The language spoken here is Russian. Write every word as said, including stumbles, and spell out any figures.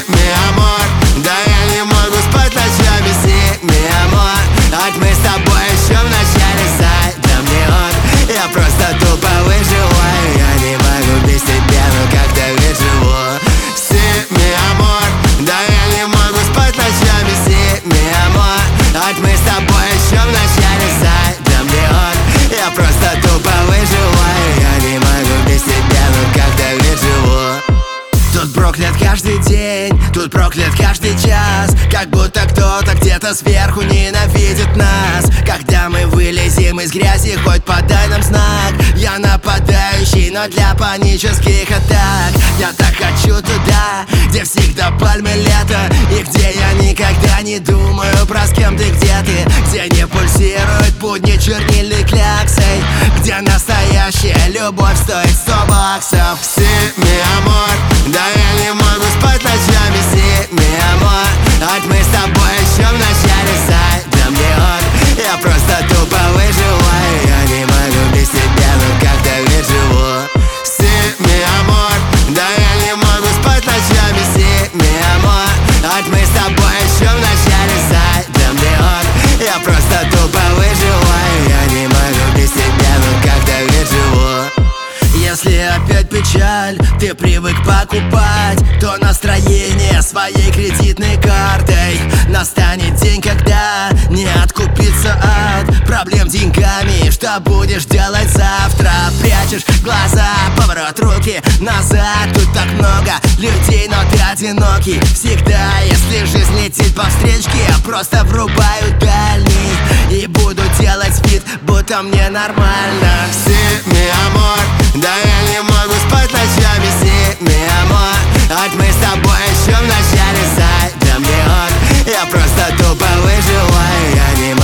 mi amor, да я не могу спать ночами. Si, mi amor, от мы с тобой еще в начале. Зайдем неон, я просто тупо выживаю. Я не могу без тебя, но как-то ведь живу. Si, mi amor, да я не могу спать ночами. Si, mi amor, от мы с тобой еще в начале. Зайдем неон, я просто тупо выживаю. Я не могу без тебя, но как-то ведь живу. Тут проклят каждый день, тут проклят каждый час. Как будто кто-то где-то сверху ненавидит нас. Когда мы вылезем из грязи, хоть подай нам знак. Я нападающий, но для панических атак. Я так хочу туда, где всегда пальмы лето, и где я никогда не думаю про с кем ты, где ты. Где не пульсирует будни чернильной кляксой, где настоящая любовь стоит сто баксов. Si, mi amor, да я не могу спать ночами. Si, mi amor, от мы с тобой еще в начале. Зайдем неон, я просто тупо выживаю. Я не могу без тебя, но как-то ведь живу. Si, mi amor, да я не могу спать ночами. Si, mi amor, от мы с тобой еще в начале. Зайдем неон, я просто тупо выживаю. Я не могу без тебя, но как-то ведь живу. Если опять печаль, ты привык покупать, то настроение своей кредитной картой. Настанет день, когда не откупиться от проблем деньгами. Что будешь делать завтра? Прячешь глаза, поворот руки назад. Тут так много людей, но ты одинокий. Всегда, если жизнь летит по встречке, я просто врубаю дальний и буду делать вид, будто мне нормально. Si, mi amor, да я не могу спать ночами. Si, mi amor, от мы с тобой еще в начале. Зайдем неон, я просто тупо выживаю. Я не